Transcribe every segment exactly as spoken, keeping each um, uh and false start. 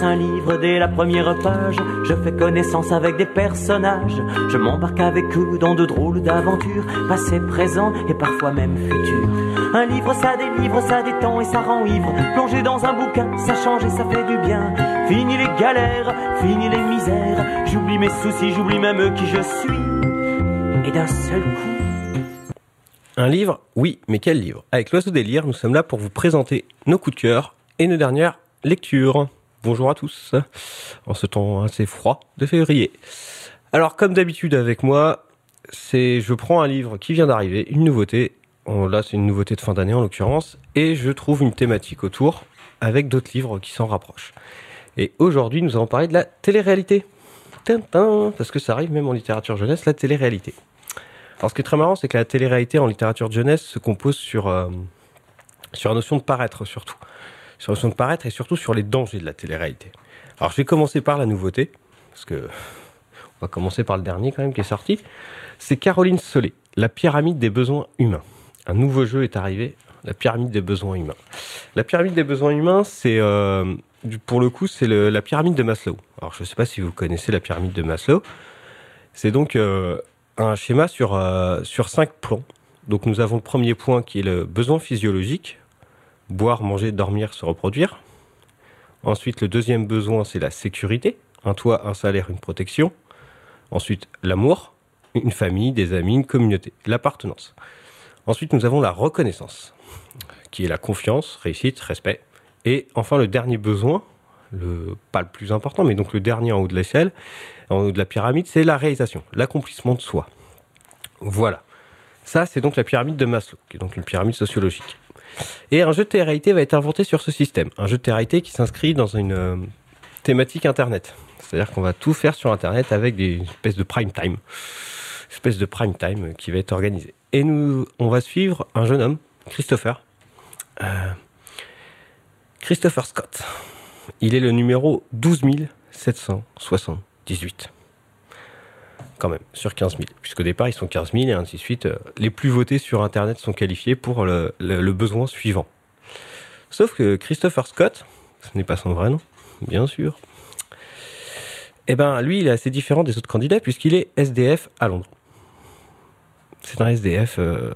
un livre dès la première page. Je fais connaissance avec des personnages. Je m'embarque avec eux dans de drôles d'aventures, passé, présent et parfois même futur. Un livre ça délivre, ça détend et ça rend ivre. Plonger dans un bouquin, ça change et ça fait du bien. Fini les galères, fini les misères. J'oublie mes soucis, j'oublie même qui je suis. Et d'un seul coup... Un livre, oui, mais quel livre ? Avec l'Oiseau des Lyres, nous sommes là pour vous présenter nos coups de cœur et nos dernières lectures. Bonjour à tous, en ce temps assez froid de février. Alors, comme d'habitude avec moi, c'est je prends un livre qui vient d'arriver, une nouveauté. Là, c'est une nouveauté de fin d'année en l'occurrence, et je trouve une thématique autour avec d'autres livres qui s'en rapprochent. Et aujourd'hui, nous allons parler de la télé-réalité. Tintin, parce que ça arrive même en littérature jeunesse, la télé-réalité. Alors, ce qui est très marrant, c'est que la télé-réalité en littérature de jeunesse se compose sur, euh, sur la notion de paraître, surtout. Sur la notion de paraître et surtout sur les dangers de la télé-réalité. Alors, je vais commencer par la nouveauté, parce que on va commencer par le dernier quand même qui est sorti. C'est Caroline Solé, La pyramide des besoins humains. Un nouveau jeu est arrivé, la pyramide des besoins humains. La pyramide des besoins humains, c'est euh, pour le coup, c'est le, la pyramide de Maslow. Alors, je ne sais pas si vous connaissez la pyramide de Maslow. C'est donc euh, un schéma sur euh, sur cinq plans. Donc, nous avons le premier point qui est le besoin physiologique, boire, manger, dormir, se reproduire. Ensuite, le deuxième besoin, c'est la sécurité, un toit, un salaire, une protection. Ensuite, l'amour, une famille, des amis, une communauté, l'appartenance. Ensuite, nous avons la reconnaissance, qui est la confiance, réussite, respect. Et enfin, le dernier besoin, le, pas le plus important, mais donc le dernier en haut de l'échelle, en haut de la pyramide, c'est la réalisation, l'accomplissement de soi. Voilà. Ça, c'est donc la pyramide de Maslow, qui est donc une pyramide sociologique. Et un jeu de télé-réalité va être inventé sur ce système. Un jeu de télé-réalité qui s'inscrit dans une euh, thématique Internet. C'est-à-dire qu'on va tout faire sur Internet avec des espèces de prime time. espèce de prime time qui va être organisée. Et nous, on va suivre un jeune homme, Christopher. Euh, Christopher Scott. Il est le numéro douze mille sept cent soixante-dix-huit. Quand même, sur quinze mille. Puisqu'au départ, ils sont quinze mille et ainsi de suite. Les plus votés sur Internet sont qualifiés pour le, le, le besoin suivant. Sauf que Christopher Scott, ce n'est pas son vrai nom, bien sûr. Eh ben, lui, il est assez différent des autres candidats puisqu'il est S D F à Londres. C'est un S D F, euh,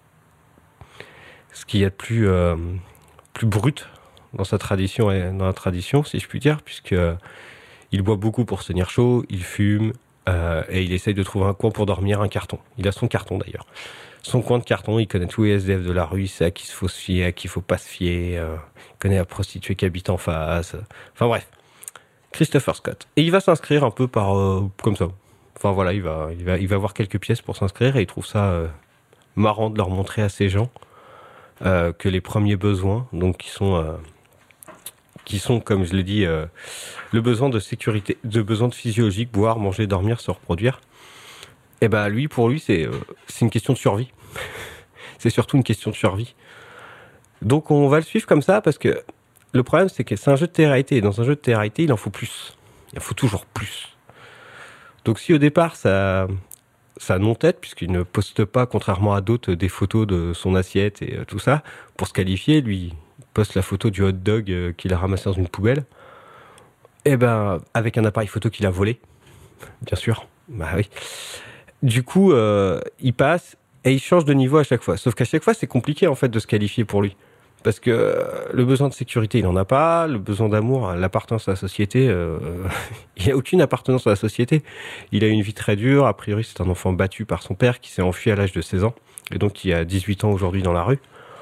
ce qu'il y a de plus, euh, plus brut dans sa tradition, et dans la tradition, si je puis dire, puisque euh, il boit beaucoup pour se tenir chaud, il fume, euh, et il essaye de trouver un coin pour dormir, un carton. Il a son carton d'ailleurs. Son coin de carton, il connaît tous les S D F de la rue, il sait à qui il faut se fier, à qui il faut pas se fier, euh, il connaît la prostituée qui habite en face. Enfin bref. Christopher Scott. Et il va s'inscrire un peu par euh, comme ça. Enfin voilà, il va, il va, il va avoir quelques pièces pour s'inscrire et il trouve ça euh, marrant de leur montrer à ces gens euh, que les premiers besoins, donc qui sont, euh, qui sont comme je l'ai dit, euh, le besoin de sécurité, de besoin de physiologique, boire, manger, dormir, se reproduire. Et ben lui, pour lui, c'est, euh, c'est une question de survie. C'est surtout une question de survie. Donc on va le suivre comme ça parce que le problème, c'est que c'est un jeu de télé-réalité. Et dans un jeu de télé-réalité, il en faut plus. Il en faut toujours plus. Donc si au départ, ça, ça non-tête, puisqu'il ne poste pas, contrairement à d'autres, des photos de son assiette et euh, tout ça, pour se qualifier, lui, il poste la photo du hot dog euh, qu'il a ramassé dans une poubelle. Et ben, avec un appareil photo qu'il a volé. Bien sûr. Bah oui. Du coup, euh, il passe et il change de niveau à chaque fois. Sauf qu'à chaque fois, c'est compliqué, en fait, de se qualifier pour lui. Parce que le besoin de sécurité, il n'en a pas. Le besoin d'amour, l'appartenance à la société, euh, il n'a aucune appartenance à la société. Il a une vie très dure. A priori, c'est un enfant battu par son père qui s'est enfui à l'âge de seize ans. Et donc, qui a dix-huit ans aujourd'hui dans la rue.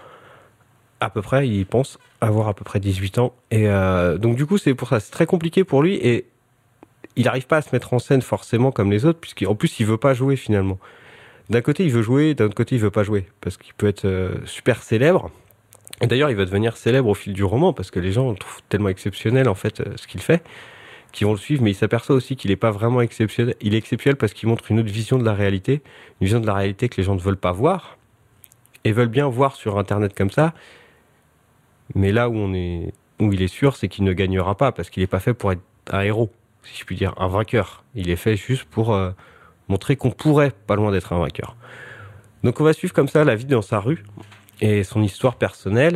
À peu près, il pense avoir à peu près dix-huit ans. Et euh, donc, du coup, c'est pour ça. C'est très compliqué pour lui. Et il n'arrive pas à se mettre en scène forcément comme les autres. Puisqu'en plus, il veut pas jouer finalement. D'un côté, il veut jouer. D'un autre côté, il veut pas jouer. Parce qu'il peut être euh, super célèbre. Et d'ailleurs, il va devenir célèbre au fil du roman parce que les gens le trouvent tellement exceptionnel en fait ce qu'il fait, qu'ils vont le suivre. Mais il s'aperçoit aussi qu'il n'est pas vraiment exceptionnel. Il est exceptionnel parce qu'il montre une autre vision de la réalité, une vision de la réalité que les gens ne veulent pas voir et veulent bien voir sur Internet comme ça. Mais là où on est, où il est sûr, c'est qu'il ne gagnera pas parce qu'il n'est pas fait pour être un héros, si je puis dire, un vainqueur. Il est fait juste pour euh, montrer qu'on pourrait pas loin d'être un vainqueur. Donc on va suivre comme ça la vie dans sa rue. Et son histoire personnelle,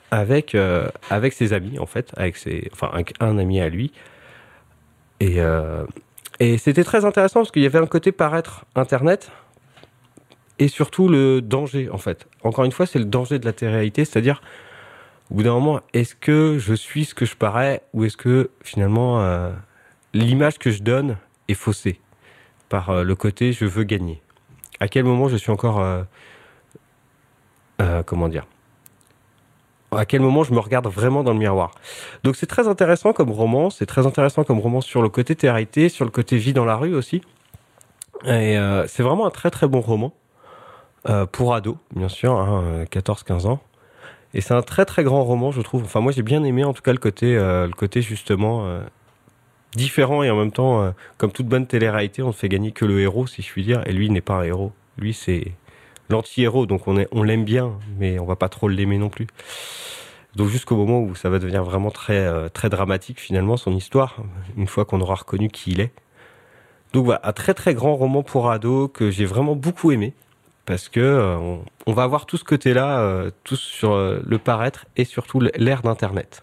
avec, euh, avec ses amis, en fait, avec ses, enfin, avec un ami à lui. Et, euh, et c'était très intéressant parce qu'il y avait un côté paraître Internet et surtout le danger, en fait. Encore une fois, c'est le danger de la télé-réalité, c'est-à-dire, au bout d'un moment, est-ce que je suis ce que je parais ou est-ce que, finalement, euh, l'image que je donne est faussée par euh, le côté « je veux gagner ». À quel moment je suis encore... Euh, euh, comment dire ? À quel moment je me regarde vraiment dans le miroir. Donc c'est très intéressant comme roman, c'est très intéressant comme roman sur le côté télé-réalité, sur le côté vie dans la rue aussi. Et euh, c'est vraiment un très très bon roman, euh, pour ados, bien sûr, hein, quatorze quinze ans. Et c'est un très très grand roman, je trouve. Enfin moi j'ai bien aimé en tout cas le côté, euh, le côté justement euh, différent et en même temps, euh, comme toute bonne télé-réalité, on ne fait gagner que le héros, si je puis dire. Et lui, il n'est pas un héros. Lui, c'est l'anti-héros, donc on, est, on l'aime bien, mais on va pas trop l'aimer non plus. Donc jusqu'au moment où ça va devenir vraiment très, euh, très dramatique finalement, son histoire, une fois qu'on aura reconnu qui il est. Donc voilà, un très très grand roman pour ados que j'ai vraiment beaucoup aimé, parce que euh, on, on va avoir tout ce côté-là, euh, tout sur euh, le paraître et surtout l'ère d'Internet.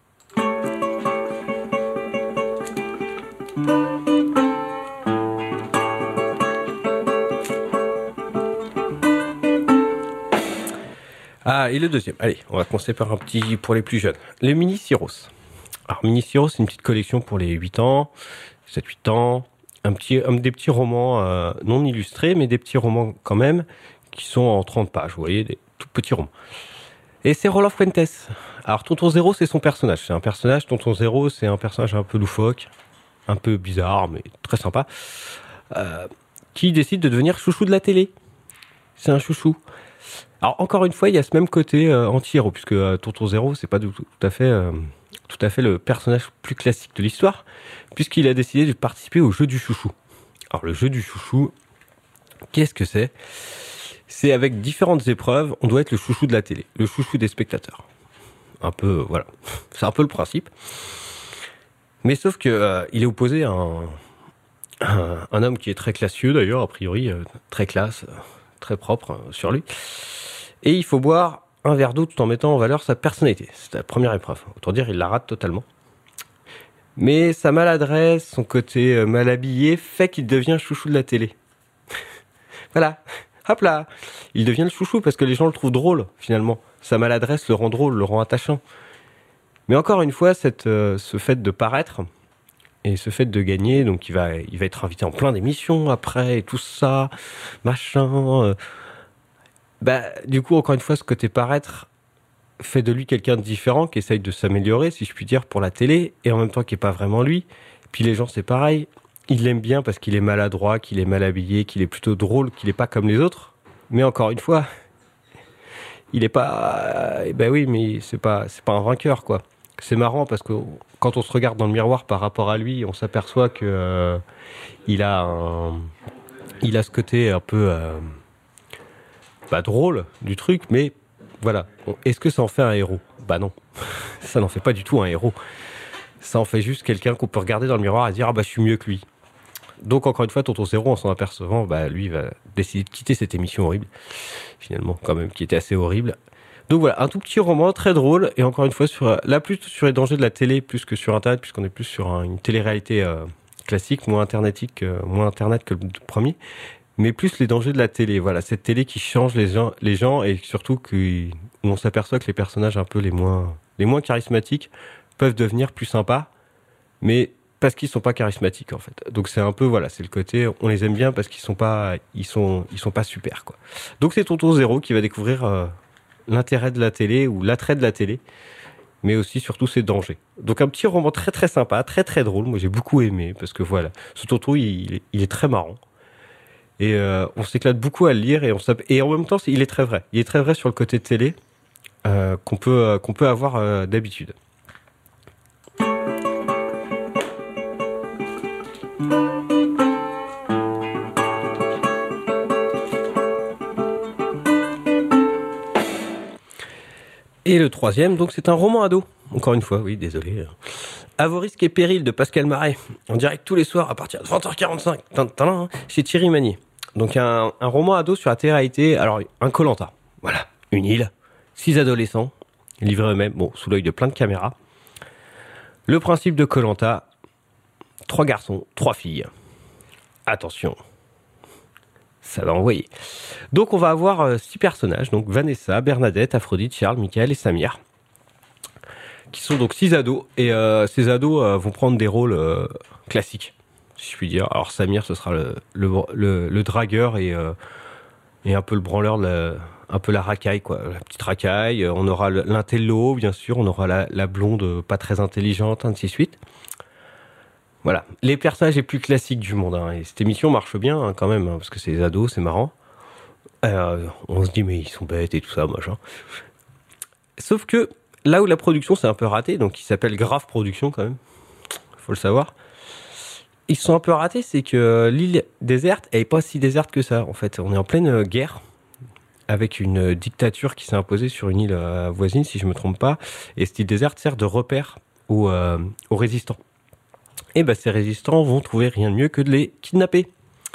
Ah, et le deuxième. Allez, on va commencer par un petit pour les plus jeunes. Les Mini Cyros. Alors, Mini Cyros, c'est une petite collection pour les huit ans, sept huit ans. Un petit, un, des petits romans euh, non illustrés, mais des petits romans quand même, qui sont en trente pages, vous voyez, des tout petits romans. Et c'est Rolf Fuentes. Alors, Tonton Zéro, c'est son personnage. C'est un personnage, Tonton Zéro, c'est un personnage un peu loufoque, un peu bizarre, mais très sympa, euh, qui décide de devenir chouchou de la télé. C'est un chouchou. Alors encore une fois, il y a ce même côté euh, anti-héros, puisque euh, Tonton Zéro, c'est pas du tout, tout à fait, euh, tout à fait le personnage plus classique de l'histoire, puisqu'il a décidé de participer au jeu du chouchou. Alors le jeu du chouchou, qu'est-ce que c'est ? C'est avec différentes épreuves, on doit être le chouchou de la télé, le chouchou des spectateurs. Un peu, euh, voilà, c'est un peu le principe. Mais sauf que euh, il est opposé à un, un, un homme qui est très classieux d'ailleurs, a priori, euh, très classe, euh, très propre euh, sur lui. Et il faut boire un verre d'eau tout en mettant en valeur sa personnalité. C'est la première épreuve. Autant dire, il la rate totalement. Mais sa maladresse, son côté mal habillé, fait qu'il devient chouchou de la télé. Voilà. Hop là. Il devient le chouchou parce que les gens le trouvent drôle, finalement. Sa maladresse le rend drôle, le rend attachant. Mais encore une fois, cette, euh, ce fait de paraître et ce fait de gagner, donc il va, il va être invité en plein d'émissions après et tout ça, machin... Euh, Bah, du coup, encore une fois, ce côté paraître fait de lui quelqu'un de différent, qui essaye de s'améliorer, si je puis dire, pour la télé, et en même temps qui n'est pas vraiment lui. Puis les gens, c'est pareil. Ils l'aiment bien parce qu'il est maladroit, qu'il est mal habillé, qu'il est plutôt drôle, qu'il n'est pas comme les autres. Mais encore une fois, il n'est pas... Eh ben oui, mais c'est pas, c'est pas un vainqueur, quoi. C'est marrant parce que quand on se regarde dans le miroir par rapport à lui, on s'aperçoit que euh, il a un... il a ce côté un peu... Euh, Bah, drôle du truc, mais voilà. Est-ce que ça en fait un héros ? Bah non, ça n'en fait pas du tout un héros. Ça en fait juste quelqu'un qu'on peut regarder dans le miroir et dire « Ah bah je suis mieux que lui ». Donc encore une fois, Tonton Zéro, en s'en apercevant, bah lui va décider de quitter cette émission horrible, finalement quand même, qui était assez horrible. Donc voilà, un tout petit roman très drôle, et encore une fois, sur, là plus sur les dangers de la télé, plus que sur Internet, puisqu'on est plus sur un, une télé-réalité euh, classique, moins internetique, euh, moins Internet que le premier. Mais plus les dangers de la télé, voilà, cette télé qui change les gens, les gens et surtout que, où on s'aperçoit que les personnages un peu les moins, les moins charismatiques peuvent devenir plus sympas, mais parce qu'ils sont pas charismatiques en fait. Donc c'est un peu, voilà, c'est le côté, on les aime bien parce qu'ils sont pas, ils sont, ils sont pas super quoi. Donc c'est Tonton Zéro qui va découvrir euh, l'intérêt de la télé ou l'attrait de la télé, mais aussi surtout ses dangers. Donc un petit roman très très sympa, très très drôle. Moi j'ai beaucoup aimé parce que voilà, ce Tonton il, est, il est très marrant. Et euh, on s'éclate beaucoup à le lire et, on et en même temps, il est très vrai. Il est très vrai sur le côté télé euh, qu'on peut, euh, qu'on peut avoir euh, d'habitude. Et le troisième, donc c'est un roman ado. Encore une fois, oui, désolé. À vos risques et périls de Pascal Marais, en direct tous les soirs à partir de vingt heures quarante-cinq, chez Thierry Magnier. Donc un, un roman ado sur la télé-réalité, alors un Koh-Lanta, voilà, une île, six adolescents, livrés eux-mêmes, bon, sous l'œil de plein de caméras. Le principe de Koh-Lanta, trois garçons, trois filles. Attention, ça va envoyer. Donc on va avoir euh, six personnages, donc Vanessa, Bernadette, Aphrodite, Charles, Michael et Samir, qui sont donc six ados, et euh, ces ados euh, vont prendre des rôles euh, classiques, si je puis dire. Alors Samir, ce sera le, le, le, le dragueur et, euh, et un peu le branleur, la, un peu la racaille, quoi, la petite racaille. On aura l'intello, bien sûr, on aura la, la blonde pas très intelligente, ainsi de suite. Voilà, les personnages les plus classiques du monde. Hein. Et cette émission marche bien hein, quand même, hein, parce que c'est des ados, c'est marrant. Euh, on se dit, mais ils sont bêtes et tout ça, machin. Sauf que là où la production s'est un peu ratée, donc il s'appelle Grave Production quand même, faut le savoir. Ils sont un peu ratés, c'est que l'île déserte, elle n'est pas si déserte que ça. En fait, on est en pleine guerre, avec une dictature qui s'est imposée sur une île voisine, si je ne me trompe pas. Et cette île déserte sert de repère aux, euh, aux résistants. Et ben ces résistants vont trouver rien de mieux que de les kidnapper.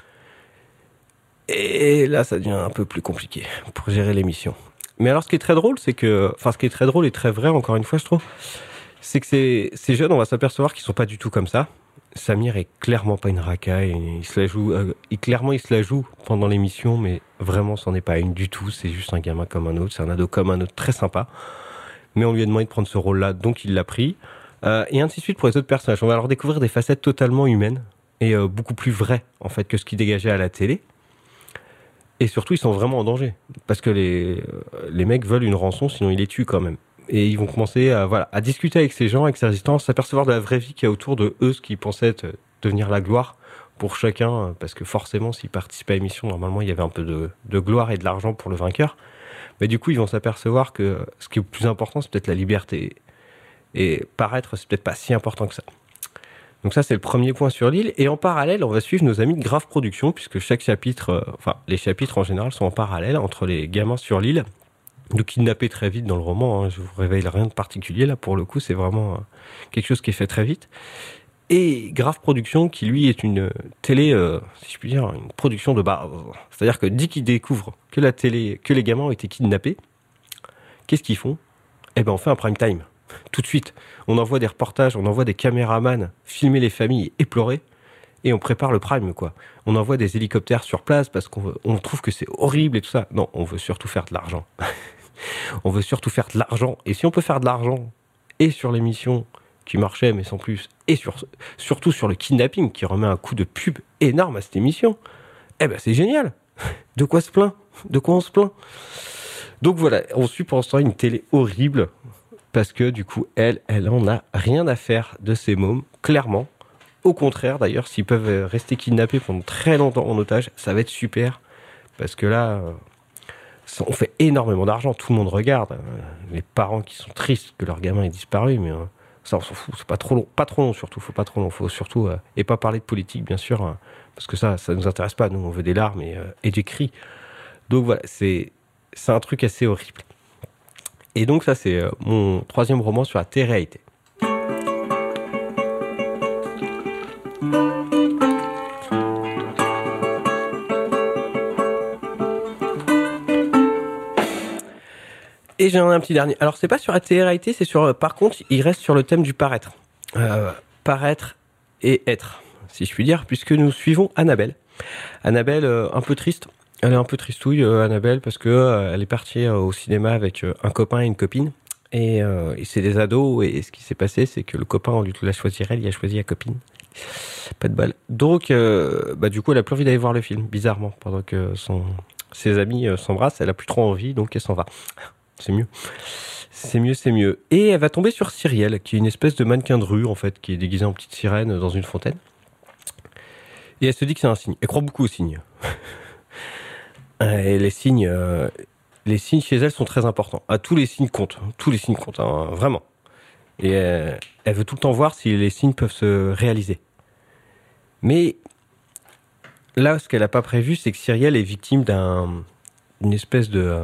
Et là, ça devient un peu plus compliqué pour gérer l'émission. Mais alors, ce qui est très drôle, c'est que... Enfin, ce qui est très drôle et très vrai, encore une fois, je trouve, c'est que ces, ces jeunes, on va s'apercevoir qu'ils sont pas du tout comme ça. Samir est clairement pas une racaille. Il se la joue... Euh, il, clairement, il se la joue pendant l'émission, mais vraiment, c'en est pas une du tout. C'est juste un gamin comme un autre. C'est un ado comme un autre, très sympa. Mais on lui a demandé de prendre ce rôle-là, donc il l'a pris. Euh, et ainsi de suite pour les autres personnages. On va alors découvrir des facettes totalement humaines et euh, beaucoup plus vraies en fait que ce qui dégageait à la télé. Et surtout, ils sont vraiment en danger parce que les euh, les mecs veulent une rançon, sinon ils les tuent quand même. Et ils vont commencer à voilà à discuter avec ces gens, avec ces résistants, s'apercevoir de la vraie vie qu'il y a autour de eux, ce qui pensait être, devenir la gloire pour chacun, parce que forcément, s'ils participaient à l'émission, normalement, il y avait un peu de, de gloire et de l'argent pour le vainqueur. Mais du coup, ils vont s'apercevoir que ce qui est le plus important, c'est peut-être la liberté. Et paraître, c'est peut-être pas si important que ça. Donc ça, c'est le premier point sur l'île. Et en parallèle, on va suivre nos amis de Grave Production, puisque chaque chapitre, euh, enfin, les chapitres en général sont en parallèle entre les gamins sur l'île. Nous kidnapper très vite dans le roman, hein, je vous révèle rien de particulier, là, pour le coup, c'est vraiment euh, quelque chose qui est fait très vite. Et Grave Production, qui lui est une télé, euh, si je puis dire, une production de base. C'est-à-dire que dès qu'ils découvrent que la télé, que les gamins ont été kidnappés, qu'est-ce qu'ils font ? Eh ben, on fait un prime time. Tout de suite, on envoie des reportages, on envoie des caméramans filmer les familles éplorées et on prépare le prime, quoi. On envoie des hélicoptères sur place parce qu'on veut, on trouve que c'est horrible et tout ça. Non, on veut surtout faire de l'argent. On veut surtout faire de l'argent. Et si on peut faire de l'argent et sur l'émission qui marchait, mais sans plus, et sur, surtout sur le kidnapping qui remet un coup de pub énorme à cette émission, eh ben c'est génial. De quoi se plaint ? De quoi on se plaint ? Donc voilà, on suit pour l'instant une télé horrible. Parce que du coup, elle, elle en a rien à faire de ces mômes, clairement. Au contraire, d'ailleurs, s'ils peuvent rester kidnappés pendant très longtemps en otage, ça va être super. Parce que là, ça, on fait énormément d'argent, tout le monde regarde. Les parents qui sont tristes que leur gamin ait disparu, mais euh, ça, on s'en fout. C'est pas trop long, pas trop long surtout. Faut pas trop long. Faut surtout euh, et pas parler de politique, bien sûr, hein, parce que ça, ça nous intéresse pas. Nous, on veut des larmes et, euh, et des cris. Donc voilà, c'est c'est un truc assez horrible. Et donc ça, c'est mon troisième roman sur la télé-réalité. Et j'en ai un petit dernier. Alors, c'est pas sur la télé-réalité, c'est sur... Par contre, il reste sur le thème du paraître. Euh, paraître et être, si je puis dire, puisque nous suivons Annabelle. Annabelle, euh, un peu triste. Elle est un peu tristouille, euh, Annabelle, parce que euh, elle est partie euh, au cinéma avec euh, un copain et une copine. Et, euh, et c'est des ados, et ce qui s'est passé, c'est que le copain, au lieu de la choisir elle, il a choisi la copine. Pas de balle. Donc, euh, bah, du coup, elle a plus envie d'aller voir le film, bizarrement. Pendant que son, ses amis euh, s'embrassent, elle a plus trop envie, donc elle s'en va. C'est mieux. C'est mieux, c'est mieux. Et elle va tomber sur Cyrielle, qui est une espèce de mannequin de rue, en fait, qui est déguisé en petite sirène dans une fontaine. Et elle se dit que c'est un signe. Elle croit beaucoup aux signes. Et les signes, euh, les signes chez elle sont très importants. Ah, tous les signes comptent. Tous les signes comptent, hein, vraiment. Et euh, elle veut tout le temps voir si les signes peuvent se réaliser. Mais là, ce qu'elle n'a pas prévu, c'est que Cyrielle est victime d'un, d'une espèce de... Euh,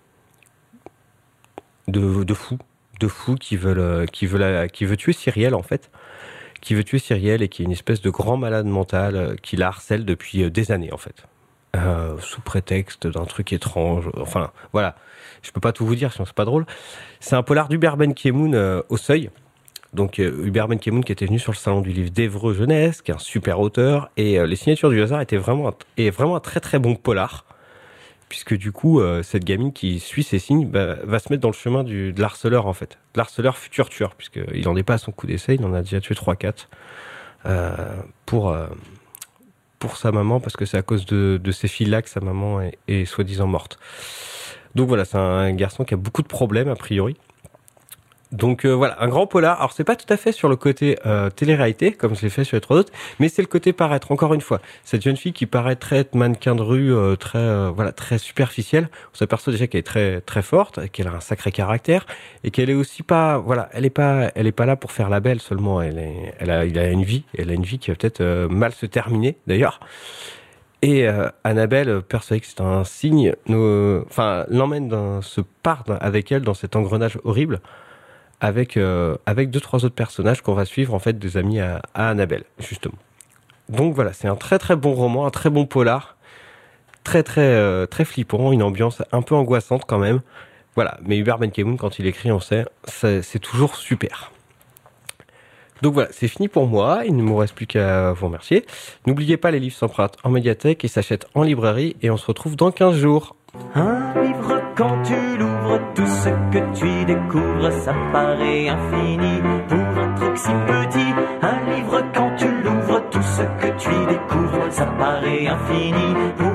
De, de fous, de fous qui veulent, qui veulent, qui veut tuer Cyrielle en fait, qui veut tuer Cyrielle et qui est une espèce de grand malade mental qui la harcèle depuis des années en fait. euh, sous prétexte d'un truc étrange. Enfin, voilà. Je peux pas tout vous dire, sinon c'est pas drôle. C'est un polar d'Hubert Ben-Kemoun euh, au Seuil. Donc euh, Hubert Ben-Kemoun qui était venu sur le salon du livre d'Évreux Jeunesse, qui est un super auteur, et euh, Les Signatures du hasard étaient vraiment un, est vraiment un très très bon polar, puisque du coup euh, cette gamine qui suit ses signes bah, va se mettre dans le chemin du, de l'harceleur en fait, de l'harceleur futur tueur, puisqu'il n'en est pas à son coup d'essai, il en a déjà tué trois quatre euh, pour euh, pour sa maman, parce que c'est à cause de, de ces filles-là que sa maman est, est soi-disant morte. Donc voilà, c'est un garçon qui a beaucoup de problèmes a priori. Donc euh, voilà, un grand polar. Alors c'est pas tout à fait sur le côté euh, télé-réalité, comme je l'ai fait sur les trois autres, mais c'est le côté paraître. Encore une fois, cette jeune fille qui paraît très mannequin de rue, euh, très euh, voilà, très superficielle. On s'aperçoit déjà qu'elle est très très forte, qu'elle a un sacré caractère, et qu'elle est aussi pas, voilà, elle est pas, elle est pas là pour faire la belle seulement. Elle est, elle a, il a une vie, elle a une vie qui va peut-être euh, mal se terminer d'ailleurs. Et euh, Annabelle, persuadée que c'est un signe, nous, enfin l'emmène, dans, se part avec elle dans cet engrenage horrible. Avec, euh, avec deux, trois autres personnages qu'on va suivre, en fait, des amis à, à Annabelle, justement. Donc voilà, c'est un très très bon roman, un très bon polar, très très euh, très flippant, une ambiance un peu angoissante quand même. Voilà, mais Hubert Ben-Kemoun, quand il écrit, on sait, c'est, c'est toujours super. Donc voilà, c'est fini pour moi, il ne me reste plus qu'à vous remercier. N'oubliez pas, les livres s'empruntent en médiathèque et s'achètent en librairie, et on se retrouve dans quinze jours. Un livre, quand tu l'ouvres, tout ce que tu y découvres, ça paraît infini pour un truc si petit. Un livre, quand tu l'ouvres, tout ce que tu y découvres, ça paraît infini pour